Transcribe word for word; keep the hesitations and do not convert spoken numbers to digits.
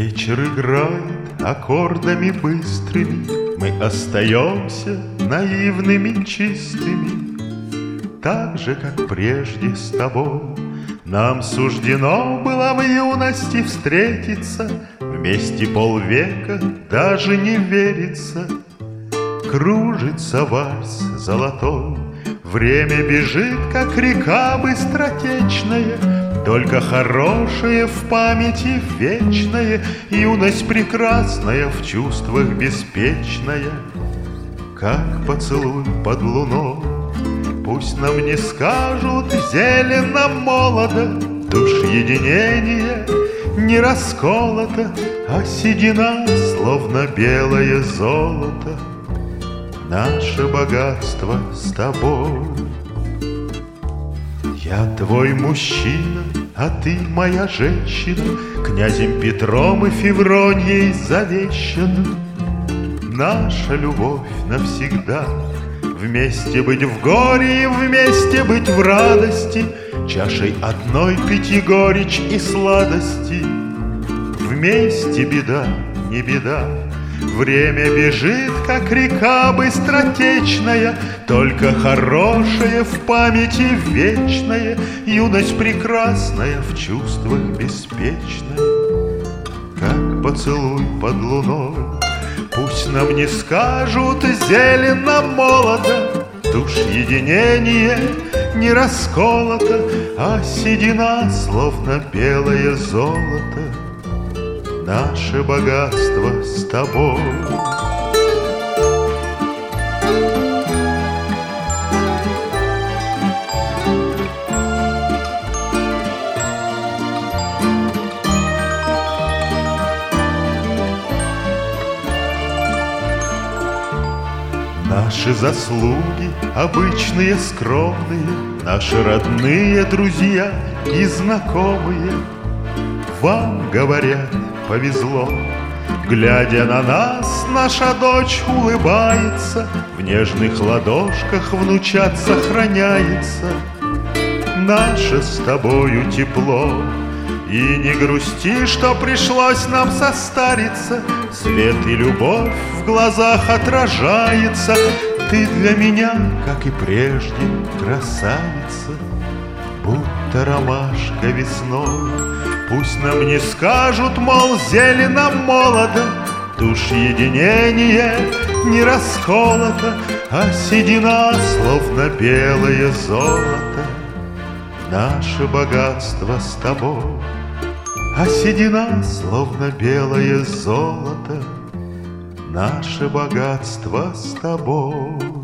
Вечер играет аккордами быстрыми, мы остаемся наивными, чистыми. Так же, как прежде с тобой, нам суждено было в юности встретиться. Вместе полвека даже не верится. Кружится вальс золотой, время бежит, как река быстротечная. Только хорошее в памяти вечное, юность прекрасная, в чувствах беспечная. Как поцелуй под луной, пусть нам не скажут зелено молодо. Душ единения не расколото, а седина, словно белое золото. Наше богатство с тобой. Я твой мужчина, а ты моя женщина, князем Петром и Февроньей завещана. Наша любовь навсегда, вместе быть в горе и вместе быть в радости, чашей одной пить горечь и сладости. Вместе беда, не беда, время бежит, как река быстротечная. Только хорошее в памяти вечное, юность прекрасная, в чувствах беспечная. Как поцелуй под луной, пусть нам не скажут зелено молодо. Душ единения не расколото, а седина, словно белое золото. Наше богатство с тобой. Наши заслуги обычные, скромные, наши родные друзья и знакомые вам говорят, повезло. Глядя на нас, наша дочь улыбается, в нежных ладошках внучат сохраняется наше с тобою тепло. И не грусти, что пришлось нам состариться, свет и любовь в глазах отражается. Ты для меня, как и прежде, красавица, будто ромашка весной. Пусть нам не скажут, мол, зелено молодо, душ единения не расколото, а седина, словно белое золото. Наше богатство с тобой, а седина, словно белое золото. Наше богатство с тобой.